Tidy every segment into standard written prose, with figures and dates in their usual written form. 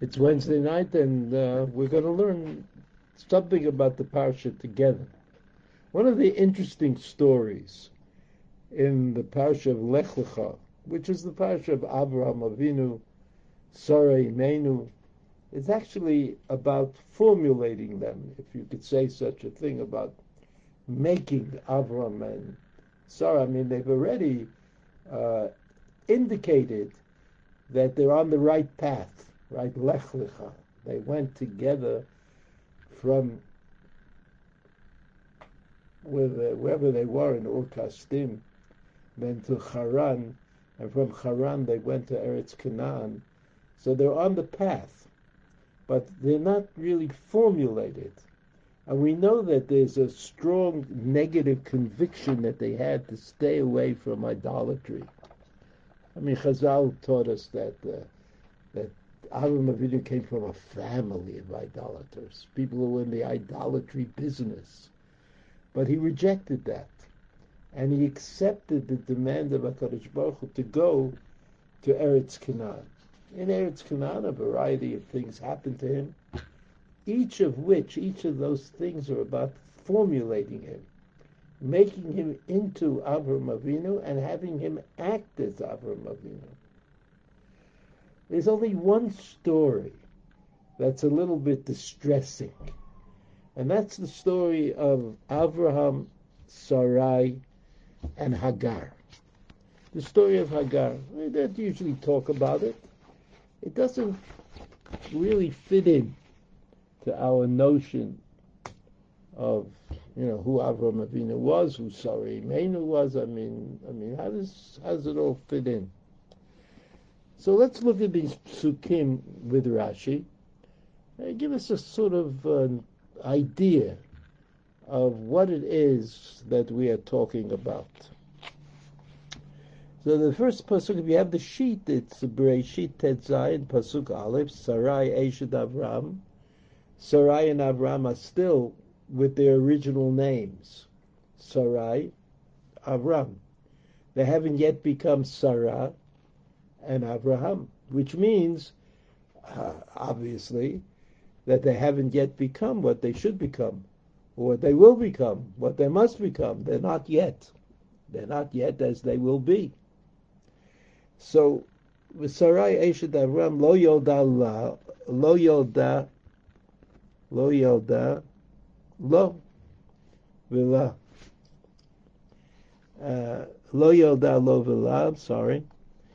It's Wednesday night, and we're going to learn something about the parsha together. One of the interesting stories in the parsha of Lech Lecha, which is the parsha of Avraham Avinu, Sarah Imenu, is actually about formulating them, if you could say such a thing, about making Avraham and Sarah. I mean, they've already indicated that they're on the right path, right? Lech Lecha. They went together from wherever they were in Ur Kasdim, then to Haran, and from Haran they went to Eretz Canaan. So they're on the path, but they're not really formulated. And we know that there's a strong negative conviction that they had to stay away from idolatry. I mean, Chazal taught us that Avraham Avinu came from a family of idolaters, people who were in the idolatry business. But he rejected that, and he accepted the demand of HaKadosh Baruch Hu to go to Eretz Canaan. In Eretz Canaan, a variety of things happened to him, each of those things are about formulating him, making him into Avraham Avinu and having him act as Avraham Avinu. There's only one story that's a little bit distressing, and that's the story of Avraham, Sarai, and Hagar. The story of Hagar. We don't usually talk about it. It doesn't really fit in to our notion of who Avraham Avinu was, who Sarah Imenu was. I mean, how does it all fit in? So let's look at these psukim with Rashi. Give us a sort of idea of what it is that we are talking about. So the first pasuk, if you have the sheet, it's Bereshit Tetzayin, pasuk Aleph, Sarai Eshet Avram. Sarai and Avram are still with their original names, Sarai, Avram. They haven't yet become Sarah and Avraham, which means, obviously, that they haven't yet become what they should become, or what they will become, what they must become. They're not yet. They're not yet as they will be. So, with Sarai Eshet Avram, lo yolda, v'la. Lo yolda, lo v'la, I'm sorry.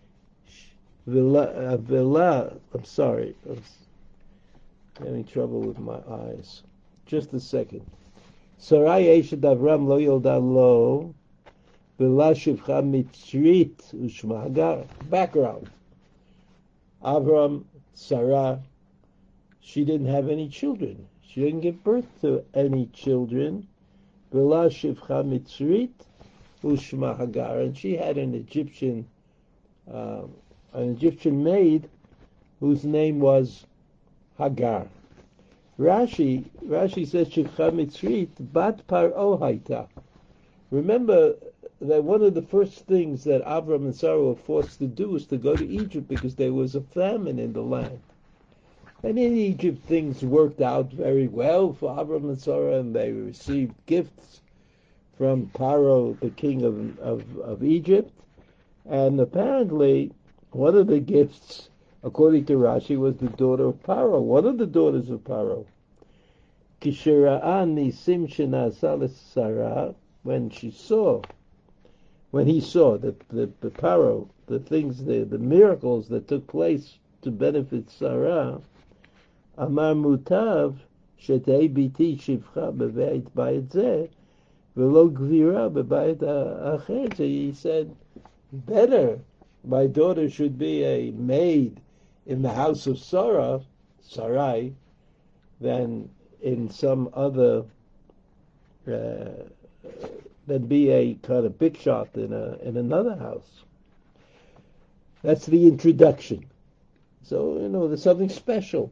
V'la, I'm sorry. I'm having trouble with my eyes. Just a second. Sarai Eshet Avram lo yolda lo v'la shivcha mitzrit u'shma Hagar. Background. Avram, Sarah, she didn't have any children. She didn't give birth to any children. V'la shivcha mitzrit u'shma Hagar. And she had an Egyptian maid whose name was Hagar. Rashi says Shivcha Mitzrit Bat Paro Haita. Remember that one of the first things that Avram and Sarah were forced to do was to go to Egypt because there was a famine in the land. And in Egypt things worked out very well for Avram and Sarah, and they received gifts from Paro, the king of Egypt. And apparently one of the gifts, according to Rashi, was the daughter of Paro, one of the daughters of Paro. Kishera'an nisim shena'asa Sarah, when he saw that the Paro, the things, the miracles that took place to benefit Sarah, Amar mutav shetei biti shivcha beveit bayit zeh v'lo gvira beveit acher. He said, better my daughter should be a maid in the house of Sarai, than in some other, than be a kind of big shot in another house. That's the introduction. So, there's something special.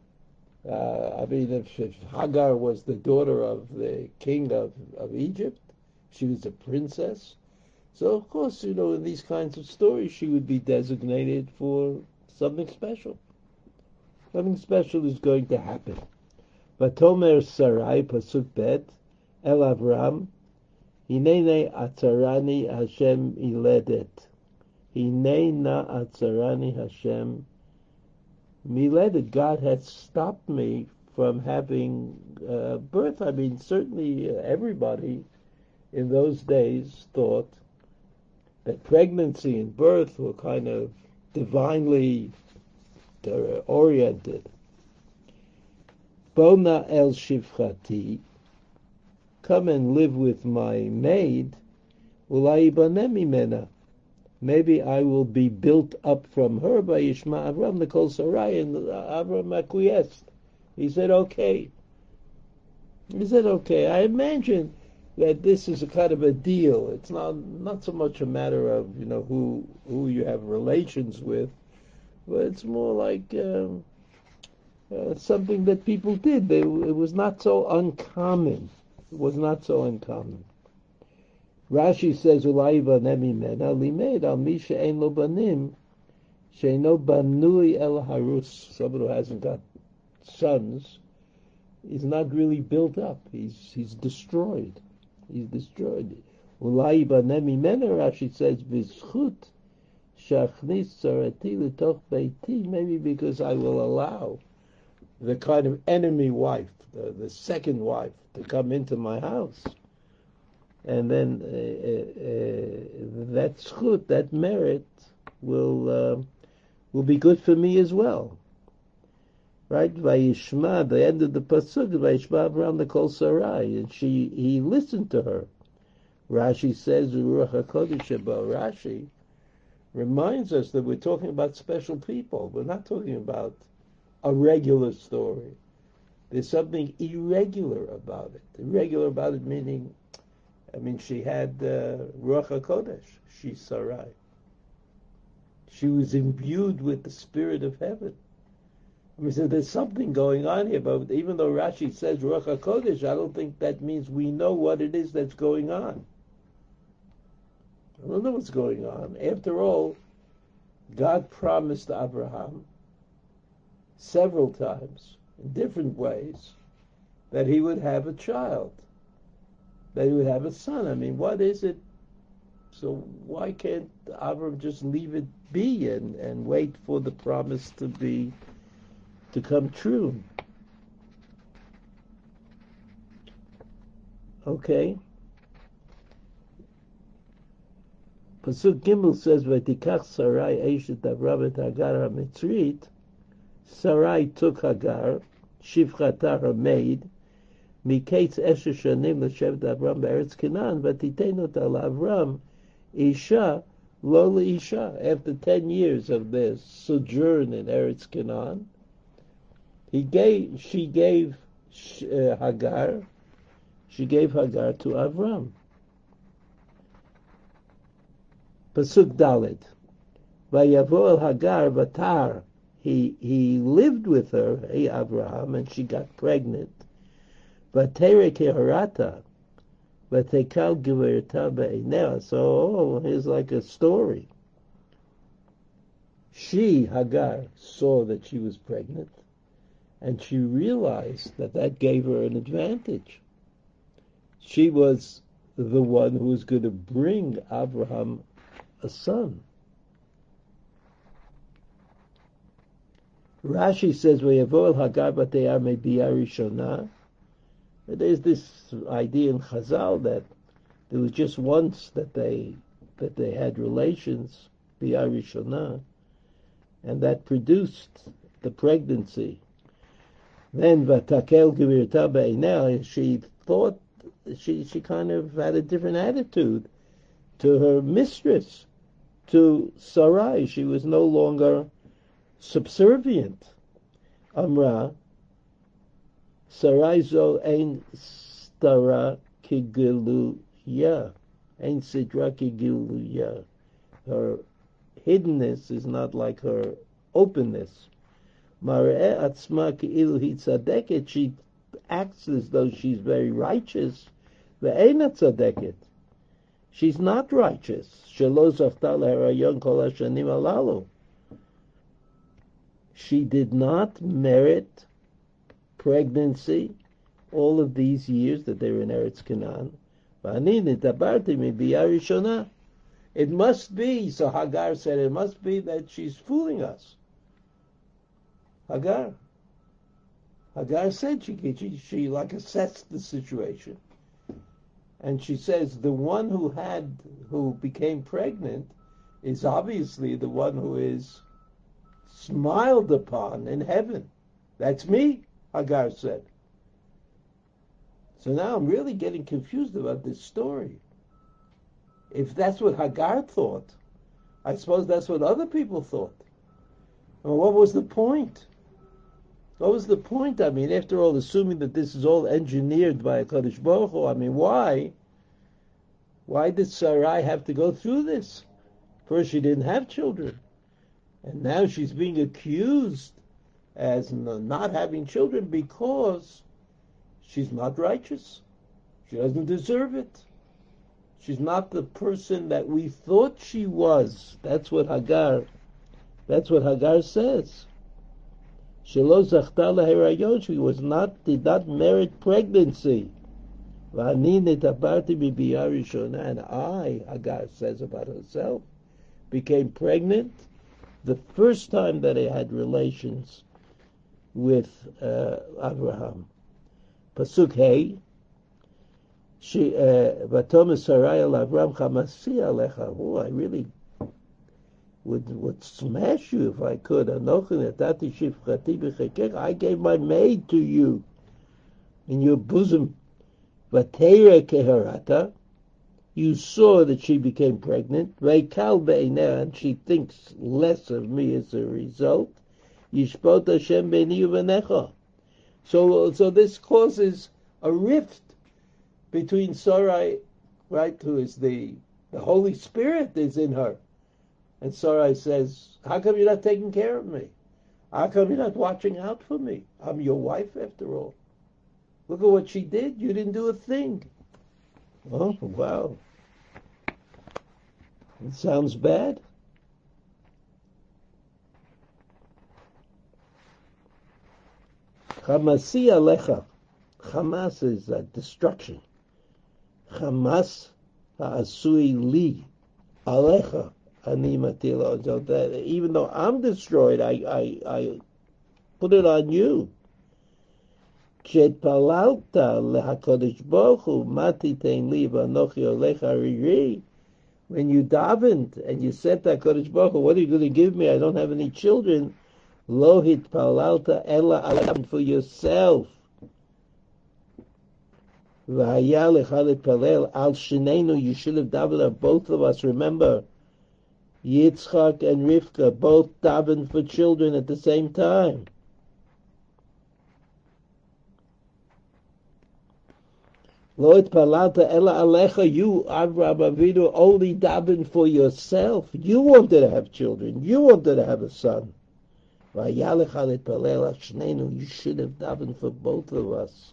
If Hagar was the daughter of the king of Egypt, she was a princess. So, of course, in these kinds of stories, she would be designated for something special. Something special is going to happen. Vatomer Sarai, Pasuk Bet, El Avram, Hinene atzarani Hashem iledet. Hinena atzarani Hashem miledet. God has stopped me from having birth. I mean, certainly everybody in those days thought that pregnancy and birth were kind of divinely oriented. Bona el shivchati, come and live with my maid, ulai ibaneh mimena. Maybe I will be built up from her by Yishma Avram, the Kol Sarai, and Avram acquiesced. He said, okay. He said, okay. I imagine that this is a kind of a deal. It's not so much a matter of, who you have relations with, but it's more like something that people did. It was not so uncommon. It was not so uncommon. Rashi says, "Ulai banem mimena limed al mi she'en lo banim, she'eno banui el harus." Someone who hasn't got sons is not really built up. He's destroyed. He's destroyed. Ulai banem mimena, Rashi says, "B'zchut shachnis tzarati l'toch beiti." Maybe because I will allow the kind of enemy wife, the second wife, to come into my house. And then that zchut, that merit, will be good for me as well. Right? Vayishma, the end of the pasuk, Vayishma Avram the Kol Sarai, and he listened to her. Rashi says, Ruach HaKodesh about Rashi reminds us that we're talking about special people. We're not talking about a regular story. There's something irregular about it. Irregular about it meaning, she had Ruach HaKodesh. She's Sarai. She was imbued with the spirit of heaven. So there's something going on here, but even though Rashi says Ruach HaKodesh, I don't think that means we know what it is that's going on. I don't know what's going on. After all, God promised Abraham several times, in different ways, that he would have a child, that he would have a son. What is it? So why can't Avram just leave it be and wait for the promise to come true? Okay. Pasuk Gimel says, "V'tikach Sarai eshet Avram et Hagar haMitzrit." Sarai took Hagar, Shivchata her maid, Miketz Esher Shanim l'shevet Avram be'eretz Canaan, v'titenot al Avram Isha lo le'isha. After 10 years of their sojourn in Eretz Canaan, she gave Hagar to Avram. Pasuk Dalet, Vayavo el Hagar Vatar. He lived with her, Abraham, and she got pregnant. Vatere keharata, vatekal giverta be'inea. So here's like a story. She, Hagar, saw that she was pregnant, and she realized that gave her an advantage. She was the one who was going to bring Abraham a son. Rashi says, "Vayavo el Hagar bateyar me'biyah rishona." There's this idea in Chazal that there was just once that they had relations, biyah rishona, and that produced the pregnancy. Then vatakel givirta be'ineh, she thought she kind of had a different attitude to her mistress, to Sarai. She was no longer subservient. Amra, Sarai zo ein stara kigiluya, ein sidra kigiluya. Her hiddenness is not like her openness. Mar'eh atzma ki'ilu hi tzadeket. She acts as though she's very righteous. Ve'eina tzadeket. She's not righteous. Shelo zachta leharayon kol hashanim halalu. she did not merit pregnancy all of these years that they were in Eretz Canaan. It must be, so Hagar said, it must be that she's fooling us. Hagar said she like assessed the situation. And she says the one who became pregnant is obviously the one who is smiled upon in heaven. That's me, Hagar said. So now I'm really getting confused about this story. If that's what Hagar thought, I suppose that's what other people thought. Well, what was the point? What was the point? I mean, after all, assuming that this is all engineered by HaKadosh Baruch Hu, I mean, why? Why did Sarai have to go through this? First, she didn't have children. And now she's being accused as not having children because she's not righteous. She doesn't deserve it. She's not the person that we thought she was. That's what Hagar says. She did not merit pregnancy. And I, Hagar says about herself, became pregnant the first time that I had relations with Abraham. Pasuk Hey, Vatomer Sarai al Avram Chamasi alecha. Oh, I really would smash you if I could. I gave my maid to you in your bosom. Vatera keharata. You saw that she became pregnant. Veikal be'ineh, and she thinks less of me as a result. Yishpot Hashem beini uvenecha. So this causes a rift between Sarai, right, who is the Holy Spirit is in her. And Sarai says, how come you're not taking care of me? How come you're not watching out for me? I'm your wife after all. Look at what she did. You didn't do a thing. Oh, wow. It sounds bad. Chamasi alecha. Hamas is destruction. Hamas ha'asui li alecha ani matila. So that even though I'm destroyed, I put it on you. כשהתפללת להקדוש ברוך הוא, מה תיתן לי ואנוכי הולך ערירי? When you davened and you said to HaKadosh Baruch Hu, what are you going to give me? I don't have any children. Lo hitpalalta ela alam, for yourself. V'haya lecha litpalel al shenenu, you should have davened on both of us. Remember, Yitzchak and Rivka both davened for children at the same time. Lo hitpalalta ela alecha, you, Avraham Avinu, only davened for yourself. You wanted to have children. You wanted to have a son. You should have davened for both of us.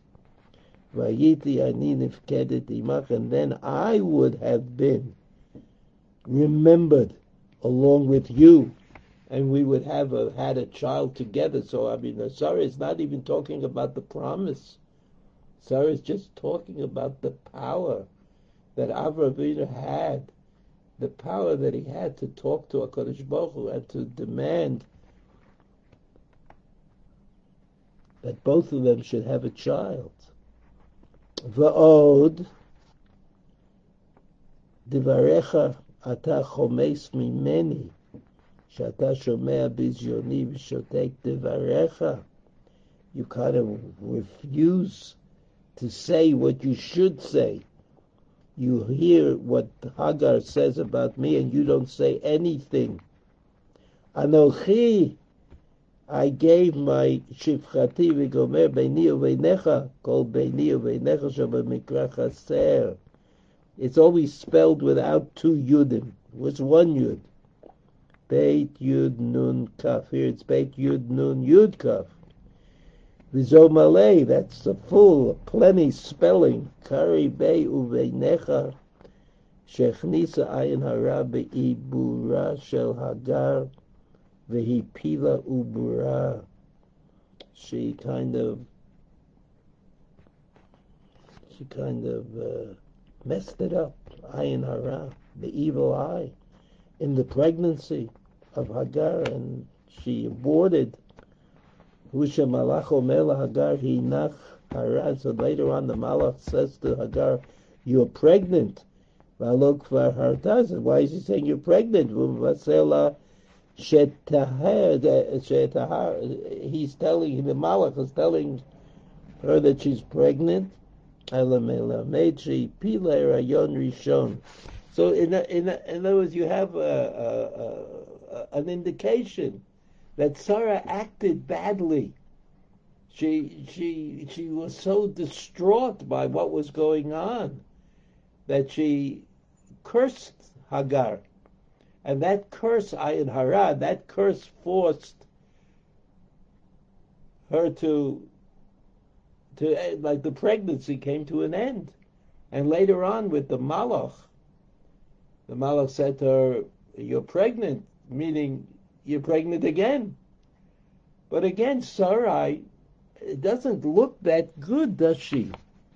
And then I would have been remembered along with you, and we would have had a child together. So, I mean, Sarah is not even talking about the promise. Sarah is just talking about the power that Avraham had, the power that he had to talk to HaKadosh Baruch Hu and to demand that both of them should have a child. Va'od, divarecha ata chomes mimeni, shata shomea bizyoni v'shotek divarecha. You kind of refuse to say what you should say. You hear what Hagar says about me and you don't say anything. Anochi, I gave my shifchati v'gomer beini uveinecha, kol beini uveinecha shabamikra chaser. It's always spelled without two yudim. It was one yud. Beit yud nun kaf. Here it's beit yud nun yud kaf. V'zo malay, that's the full, plenty spelling. Kari bei uveinecha, shechnisa ayin hara be'ibura shel Hagar, Vehipila ubura. She kind of messed it up. Ayin hara, the evil eye, in the pregnancy of Hagar, and she aborted. Husha malach omer Hagar hinach hara. So later on, the malach says to Hagar, "You're pregnant." V'alo kvar hartaz. Why is he saying you're pregnant? V'vasela shetahar. He's telling, the malach is telling her that she's pregnant. Elamela meitri pila rayon rishon. So in other words, you have an indication that Sarah acted badly. She was so distraught by what was going on that she cursed Hagar, and that curse, ayin hara, that curse forced her to like the pregnancy came to an end. And later on with the malach said to her, "You're pregnant," meaning you're pregnant again. But again, Sarai, it doesn't look that good, does she?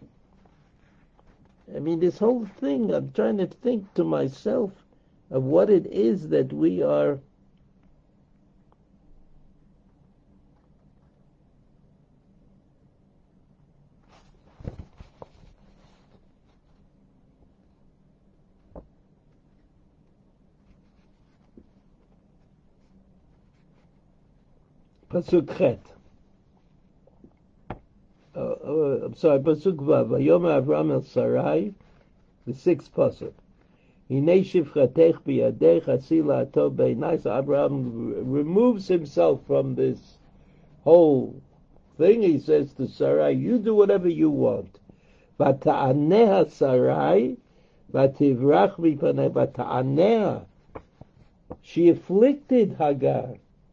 I mean, this whole thing, I'm trying to think to myself of what it is that we are Pasuk Chet. I'm sorry, Pasuk Vav. Vayomer Avram el Sarai, the sixth pasuk. Hinei shivchatech biyadech asila atov beinai. So Abraham removes himself from this whole thing. He says to Sarai, "You do whatever you want." Vata'aneha Sarai, vativrach mipanei. Vata'aneha. She afflicted Hagar.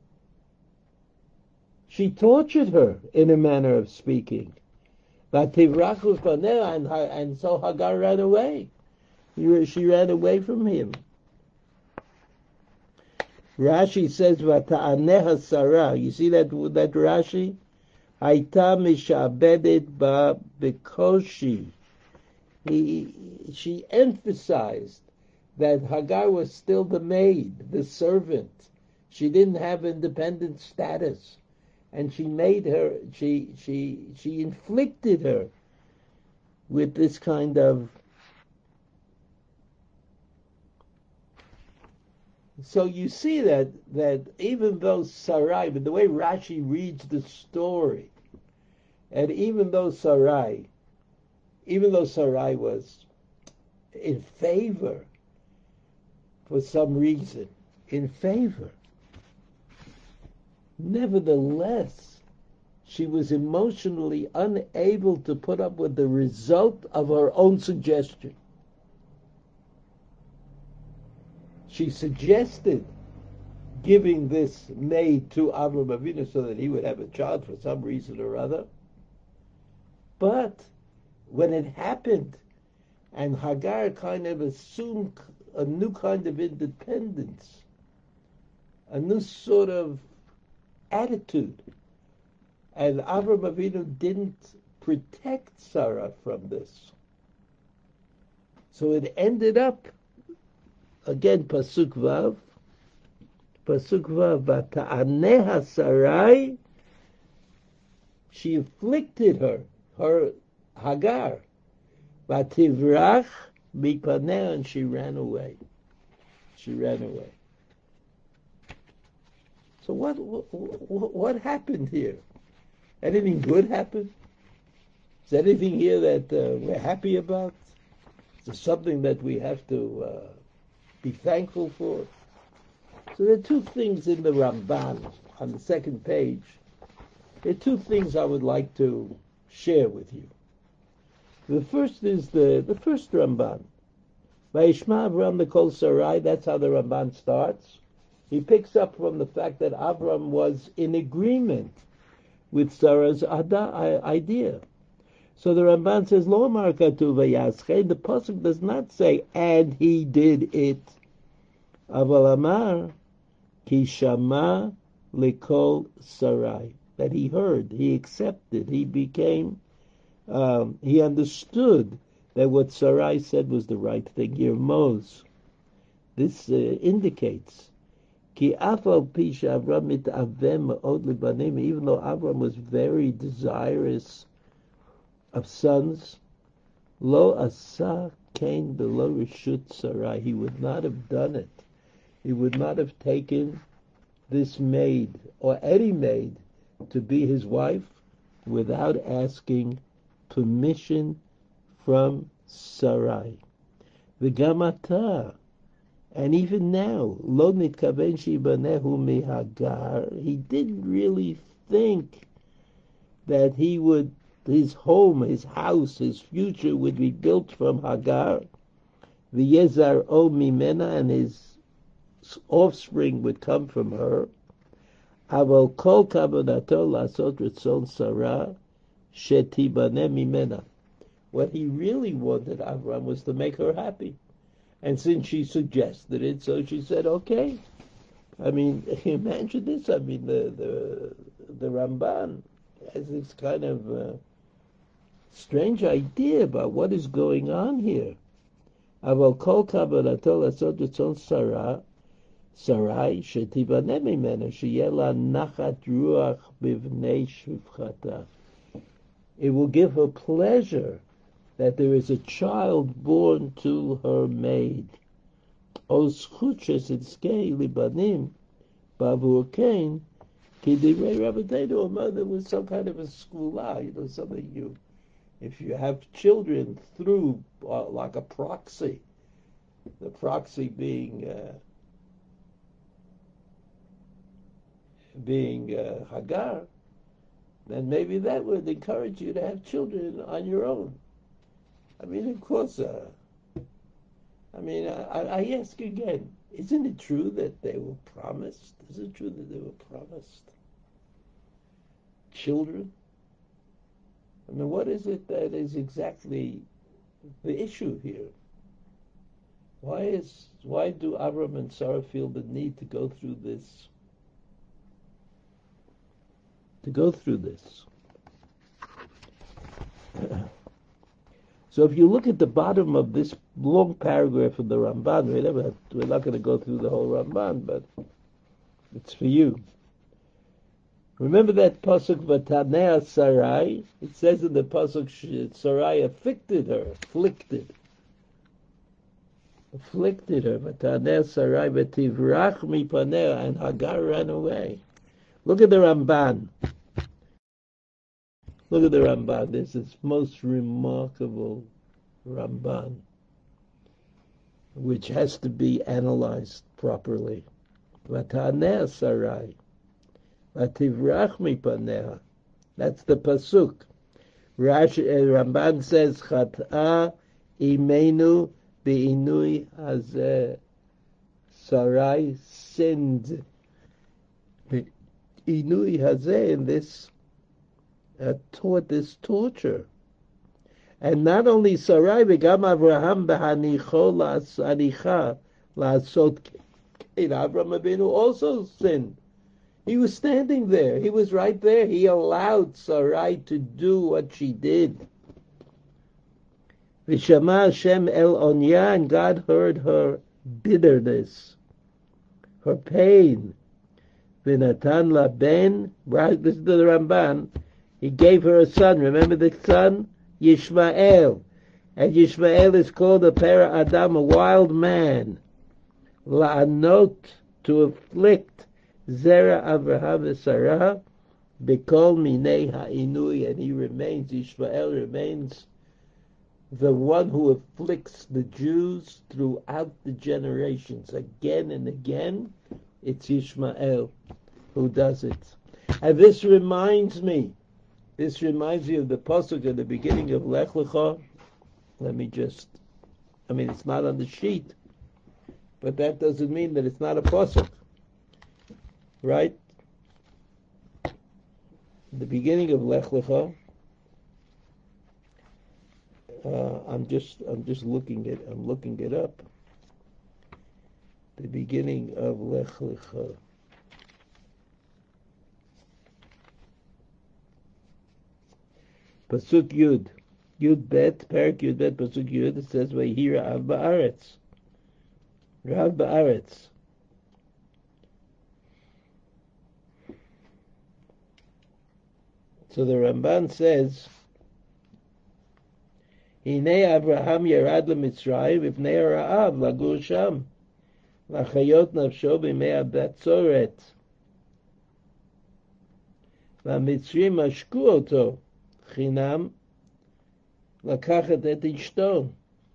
She tortured her, in a manner of speaking. Vativrach mipanei, and so Hagar ran away. She ran away from him. Rashi says, "Vata'aneha Sarah." You see that Rashi? Haita mishabedet ba bekoshi. She emphasized that Hagar was still the maid, the servant. She didn't have independent status, and she made her. She inflicted her with this kind of. So you see that even though Sarai, but the way Rashi reads the story, and even though Sarai was in favor for some reason, in favor, nevertheless, she was emotionally unable to put up with the result of her own suggestion. She suggested giving this maid to Avram Avinu so that he would have a child for some reason or other. But when it happened, and Hagar kind of assumed a new kind of independence, a new sort of attitude, and Avram Avinu didn't protect Sarah from this. So it ended up, again, Pasuk Vav, Vata'aneha Sarai, she afflicted her Hagar, Vativrach mipaneh, and she ran away. So what happened here? Anything good happened? Is there anything here that we're happy about? Is there something that we have to be thankful for? So there are two things in the Ramban on the second page. There are two things I would like to share with you. The first is the first Ramban. Vayishma Avram Mikol Sarai, that's how the Ramban starts. He picks up from the fact that Avram was in agreement with Sarah's idea. So the Ramban says, Lo Amar Katuv Vayaschei. The pasuk does not say, and he did it. Aval Amar Ki shama lekol Sarai. That he heard, he accepted, he became, he understood that what Sarai said was the right thing. Yirmoz. This indicates Ki afal pisha Avram mitavem od libanim. Even though Avram was very desirous of sons, lo asa kain below reshut Sarai. He would not have done it. He would not have taken this maid or any maid to be his wife without asking permission from Sarai. The Gamata, and even now, lo nitkaven shibanehu mihagar. He didn't really think that his home, his house, his future would be built from Hagar. The Yezar o mimena, and his offspring would come from her. Aval kol kavanato lasot ritzon Sarah shetibane mimena. What he really wanted, Avram, was to make her happy. And since she suggested it, so she said, okay. I mean, imagine this. I mean, the Ramban has this kind of strange idea about what is going on here. Aval kol kavanato lasot ritzon Sarah Sarai shetibane mimena sheyeh la nachat ruach bivnei shuvchata. It will give her pleasure that there is a child born to her maid. Os chuches itzkei libanim bavur kain ki divrei Rabbeinu. There was some kind of a skula, something if you have children through like a proxy, the proxy being Hagar, then maybe that would encourage you to have children on your own. I mean, of course, I ask again, isn't it true that they were promised? Is it true that they were promised children? I mean, what is it that is exactly the issue here? Why do Avram and Sarah feel the need to go through this? So if you look at the bottom of this long paragraph of the Ramban, we're not going to go through the whole Ramban, but it's for you. Remember that pasuk Vatanea Sarai? It says in the pasuk Sarai afflicted her. Vatanea Sarai v'tivrach mipanea, and Hagar ran away. Look at the Ramban. This is most remarkable Ramban, which has to be analyzed properly. Vatanea Sarai, vativrach mipanea. That's the pasuk. Ramban says, Chat'a imenu be'inui hazeh. Sarai sinned. Inui hazeh, in this taught this torture. And not only Sarai, v'gam Avraham b'hanicho hanicha la'asot kein. Avraham Avinu also sinned. He was standing there. He was right there. He allowed Sarai to do what she did. V'shama Hashem el onya, and God heard her bitterness, her pain. V'natan la ben, right, this is the Ramban, he gave her a son. Remember the son? Yishmael. And Yishmael is called a para Adam, a wild man. La'anot, to afflict Zera Avraham and Sarah, B'kol minei ha'inui, and he remains, Yishmael remains the one who afflicts the Jews throughout the generations. Again and again, it's Yishmael who does it. And this reminds me of the pasuk at the beginning of Lech Lecha. It's not on the sheet, but that doesn't mean that it's not a pasuk, right? The beginning of Lech Lecha. I'm looking it up. The beginning of Lech Lecha. Pasuk Yud. Yud Bet, Perak Yud Bet, Pasuk Yud, it says, Vayhi Ra'av Ba'aretz. Ra'av Ba'aretz. So the Ramban says, Hinei Abraham Yerad LeMitzrayim, V'pnei Ra'av, Lagur Sham, L'chayot Nafsho B'mei HaBetzoret. והמצרים משקו אותו חינם לקחת את אשתו.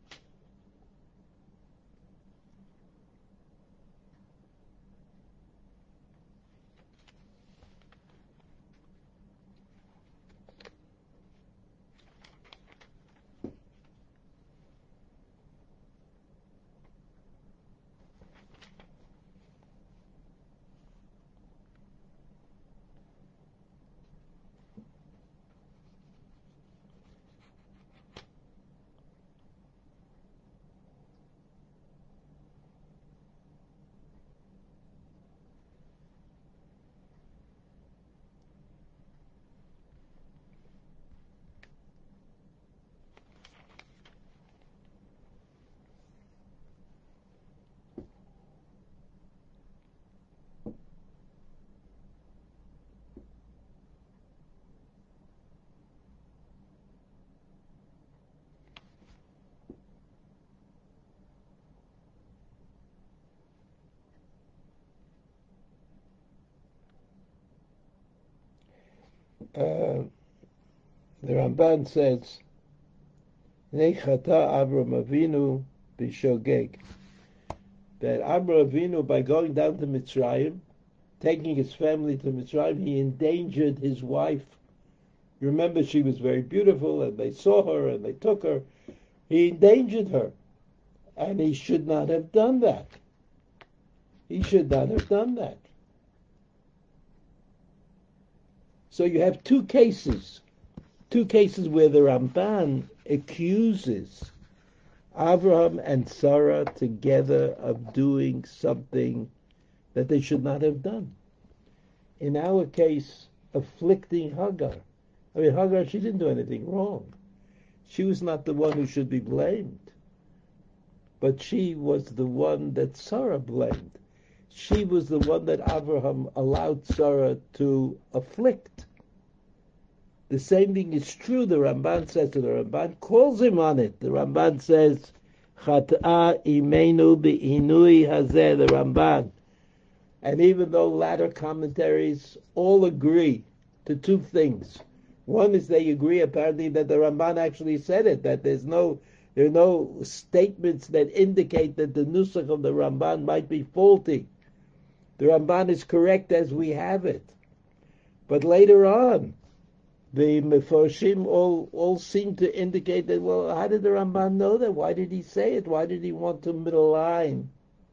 The Ramban says, Nechata Avram Avinu b'shogeg, that Avram Avinu, by going down to Mitzrayim, taking his family to Mitzrayim, he endangered his wife. You remember, she was very beautiful, and they saw her, and they took her. He endangered her, and he should not have done that. He should not have done that. So you have two cases where the Ramban accuses Abraham and Sarah together of doing something that they should not have done. In our case, afflicting Hagar. I mean, Hagar, she didn't do anything wrong. She was not the one who should be blamed. But she was the one that Sarah blamed. She was the one that Abraham allowed Sarah to afflict. The same thing is true, the Ramban says, and the Ramban calls him on it. The Ramban says, Chat'a imenu bi'inui hazeh, the Ramban. And even though latter commentaries all agree to two things. One is they agree apparently that the Ramban actually said it, that there are no statements that indicate that the nusach of the Ramban might be faulty. The Ramban is correct as we have it. But later on, the Mefarshim all seem to indicate that, well, how did the Ramban know that? Why did he say it? Why did he want to malign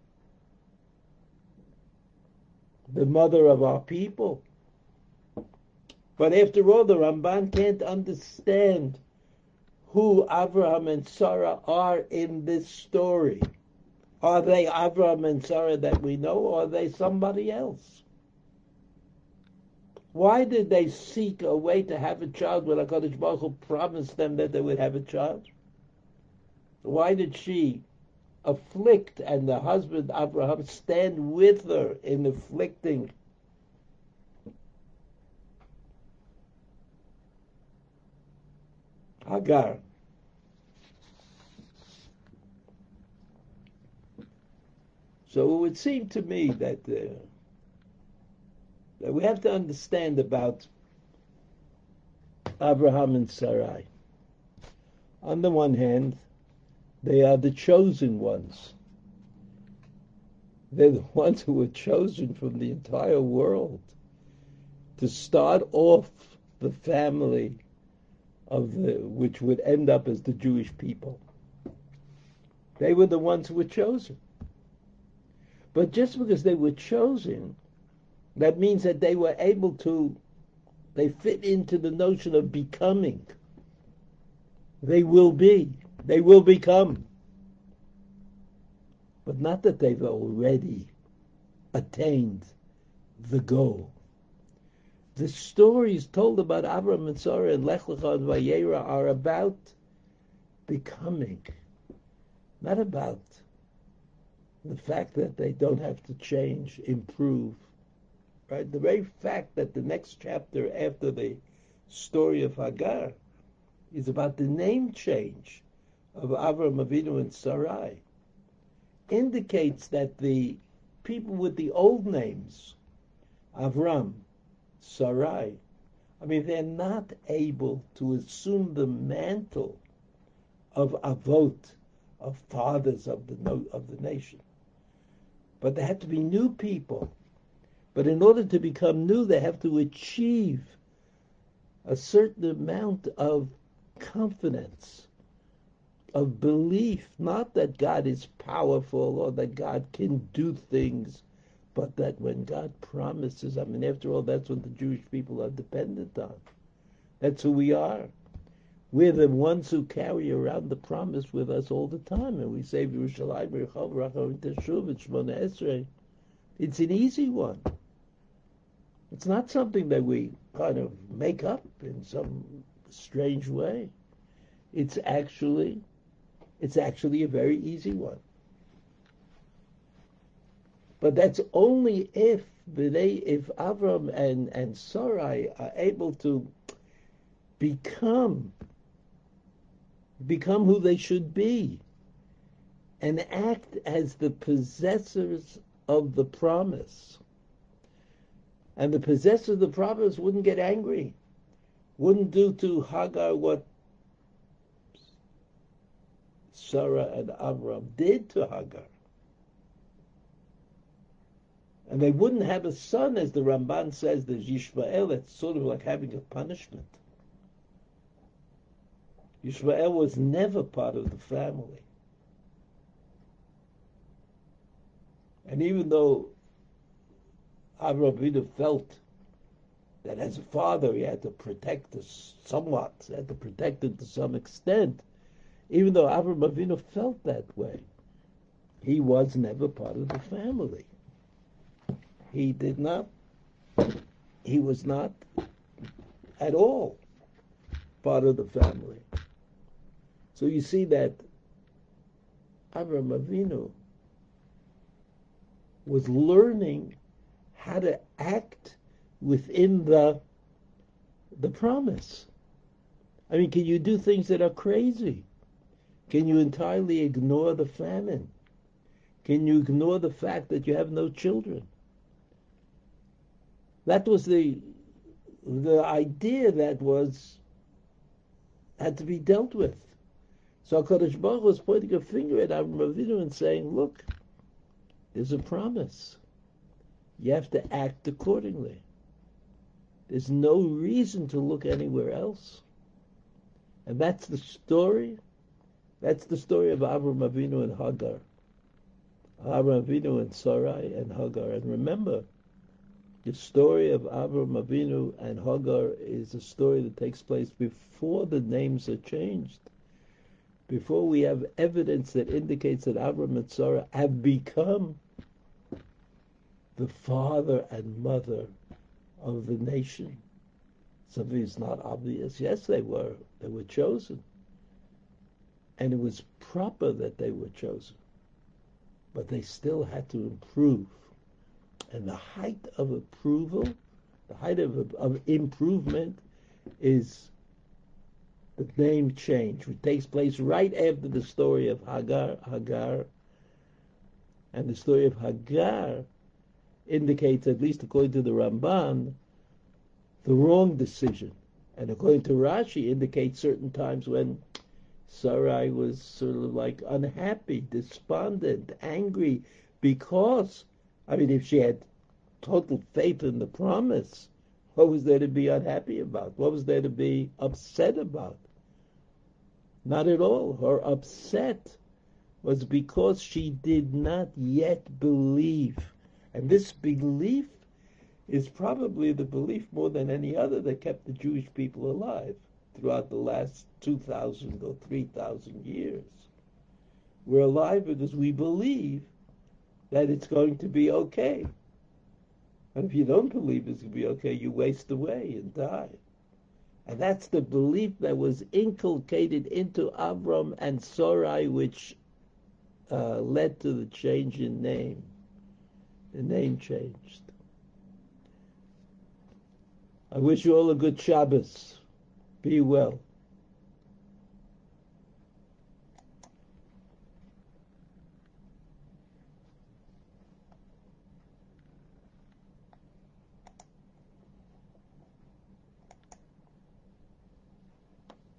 the mother of our people? But after all, the Ramban can't understand who Abraham and Sarah are in this story. Are they Abraham and Sarah that we know, or are they somebody else? Why did they seek a way to have a child when HaKadosh Baruch Hu promised them that they would have a child? Why did she afflict and the husband Abraham stand with her in afflicting? Hagar. So it would seem to me that we have to understand about Abraham and Sarai. On the one hand, they are the chosen ones. They're the ones who were chosen from the entire world to start off the family which would end up as the Jewish people. They were the ones who were chosen. But just because they were chosen, that means that they were able to, they fit into the notion of becoming. They will be, they will become. But not that they've already attained the goal. The stories told about Avram and Sarah and Lech Lecha and Vayera are about becoming, not about the fact that they don't have to change, improve. Right? The very fact that the next chapter after the story of Hagar is about the name change of Avram Avinu and Sarai indicates that the people with the old names, Avram, Sarai, they're not able to assume the mantle of Avot, of fathers of the nation. But there have to be new people. But in order to become new, they have to achieve a certain amount of confidence, of belief, not that God is powerful or that God can do things, but that when God promises, after all, that's what the Jewish people are dependent on. That's who we are. We're the ones who carry around the promise with us all the time, and we say, Yerushalayim, Rechov, Racham, Teshuv, Shmona Esrei. It's an easy one. It's not something that we kind of make up in some strange way. It's actually a very easy one. But that's only if Avram and Sarai are able to become who they should be and act as the possessors of the promise. And the possessor of the promise wouldn't get angry, wouldn't do to Hagar what Sarah and Avram did to Hagar. And they wouldn't have a son, as the Ramban says, there's Yishmael. It's sort of like having a punishment. Yishmael was never part of the family. And even though Avram Avinu felt that as a father he had to protect us somewhat, he had to protect him to some extent, even though Avram Avinu felt that way, he was never part of the family. He was not at all part of the family. So you see that Avram Avinu was learning how to act within the promise. Can you do things that are crazy? Can you entirely ignore the famine? Can you ignore the fact that you have no children? That was the idea that had to be dealt with. So HaKadosh Baruch Hu was pointing a finger at Avram Avinu and saying, look, there's a promise. You have to act accordingly. There's no reason to look anywhere else. And that's the story. That's the story of Avram Avinu and Hagar. Avram Avinu and Sarai and Hagar. And remember, the story of Avram Avinu and Hagar is a story that takes place before the names are changed. Before we have evidence that indicates that Avram and Sarah have become the father and mother of the nation. Something is not obvious. Yes, they were chosen. And it was proper that they were chosen. But they still had to improve. And the height of approval, the height of improvement is the name change, which takes place right after the story of Hagar. And the story of Hagar indicates, at least according to the Ramban, the wrong decision. And according to Rashi, indicates certain times when Sarai was sort of like unhappy, despondent, angry, because, if she had total faith in the promise, what was there to be unhappy about? What was there to be upset about? Not at all. Her upset was because she did not yet believe. And this belief is probably the belief more than any other that kept the Jewish people alive throughout the last 2,000 or 3,000 years. We're alive because we believe that it's going to be okay. And if you don't believe it's going to be okay, you waste away and die. And that's the belief that was inculcated into Avram and Sarai, which led to the change in name. The name changed. I wish you all a good Shabbos. Be well.